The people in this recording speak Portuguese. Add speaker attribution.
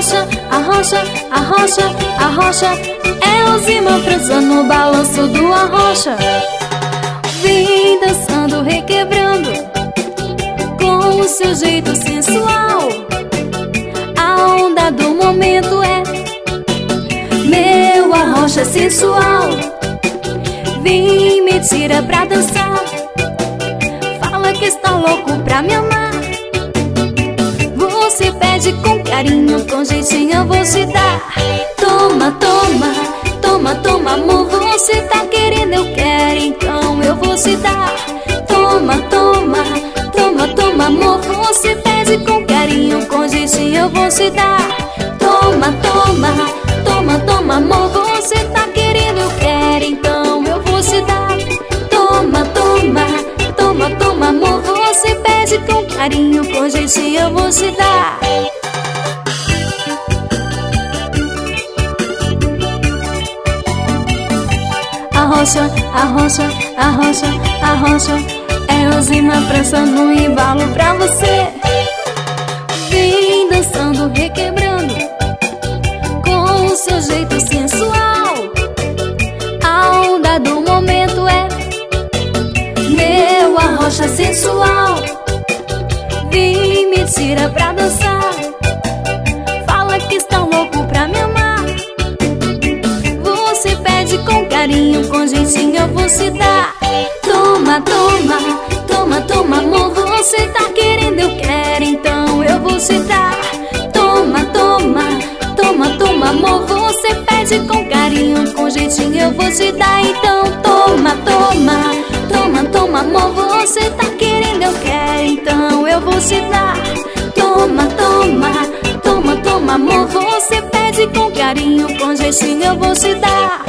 Speaker 1: Arrocha, arrocha, arrocha, arrocha. É o Zima França no balanço do arrocha. Vem dançando, requebrando com o seu jeito sensual. A onda do momento é meu arrocha sensual. Vem, me tira pra dançar. Fala que está louco pra me amar. Você pede com carinho, com jeitinho eu vou te dar. Toma, toma, toma, toma, amor. Você tá querendo, eu quero, então eu vou te dar. Toma, toma, toma, toma, amor. Você pede com carinho, com jeitinho eu vou te dar. Toma, toma, toma, toma, amor. Você tá querendo, eu quero, então eu vou te dar. Toma, toma, toma, toma, amor. Você pede com carinho, com jeitinho eu vou te dar. Arrocha, arrocha, arrocha, arrocha. É o Zima França no embalo pra você. Vem dançando, requebrando com o seu jeito sensual. A onda do momento é meu arrocha sensual. Vem, me tira pra dançar. Fala que está louco pra me amar. Você pede com carinho, com jeitinho eu vou te dar. Toma, toma, toma, toma, amor. Você tá querendo, eu quero, então eu vou te dar. Toma, toma, toma, toma, amor. Você pede com carinho, com jeitinho eu vou te dar. Então toma, toma, toma, toma, amor. Você tá querendo, eu quero, então eu vou te dar. Toma, toma, toma, toma, amor. Você pede com carinho, com jeitinho eu vou te dar.